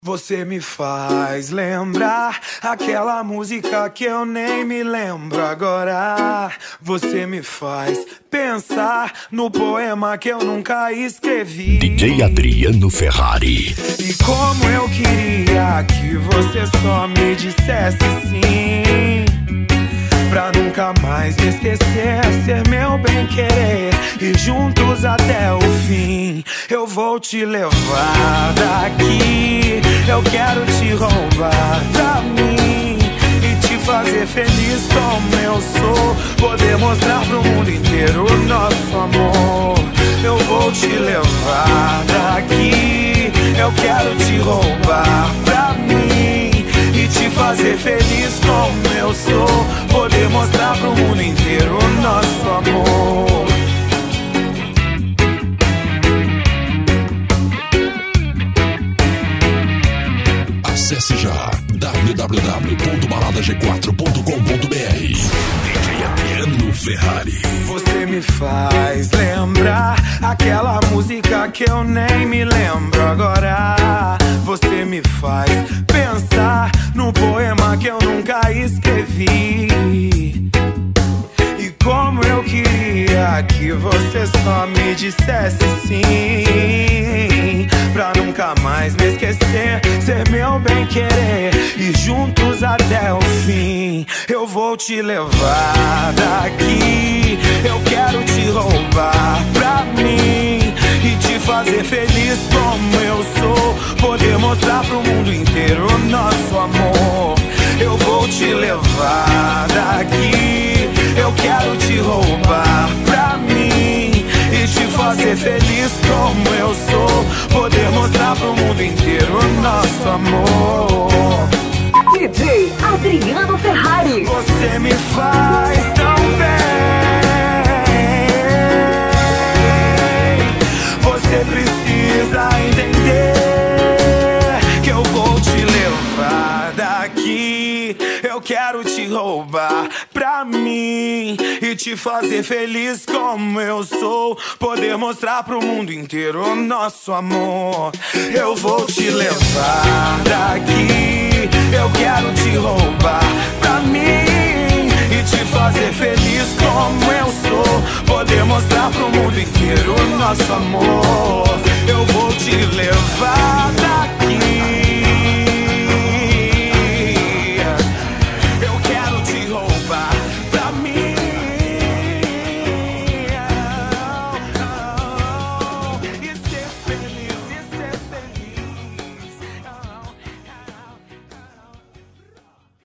Você me faz lembrar aquela música que eu nem me lembro agora. Você me faz pensar no poema que eu nunca escrevi. DJ Adriano Ferrari. E como eu queria que você só me dissesse sim, pra nunca mais me esquecer, ser meu bem-querer e juntos até o fim. Eu vou te levar daqui, eu quero te roubar pra mim e te fazer feliz como eu sou. Poder mostrar pro mundo inteiro o nosso amor. Eu vou te levar daqui, eu quero te roubar pra mim e te fazer feliz como eu sou. Poder mostrar pro mundo inteiro o nosso amor. Acesse já www.baladag4.com.br. DJ Adriano Ferrari. Você me faz lembrar aquela música que eu nem me lembro agora. Você me faz pensar no poema que eu nunca escrevi. E como eu queria que você só me dissesse sim, pra nunca mais me esquecer, ser meu bem-querer e juntos até o fim. Eu vou te levar daqui, eu quero te roubar pra mim e te fazer feliz como eu sou. Poder mostrar pro mundo inteiro o nosso amor. Eu vou te levar daqui, eu quero te roubar pra mim e te fazer feliz como eu sou. Poder mostrar pro mundo inteiro o nosso amor. DJ Adriano Ferrari. Você me faz tão bem. Você precisa entender que eu vou te levar daqui. Eu quero te roubar pra mim e te fazer feliz como eu sou. Poder mostrar pro mundo inteiro o nosso amor. Eu vou te levar daqui, eu quero te roubar pra mim e te fazer feliz como eu sou. Poder mostrar pro mundo inteiro o nosso amor. Eu vou te levar daqui.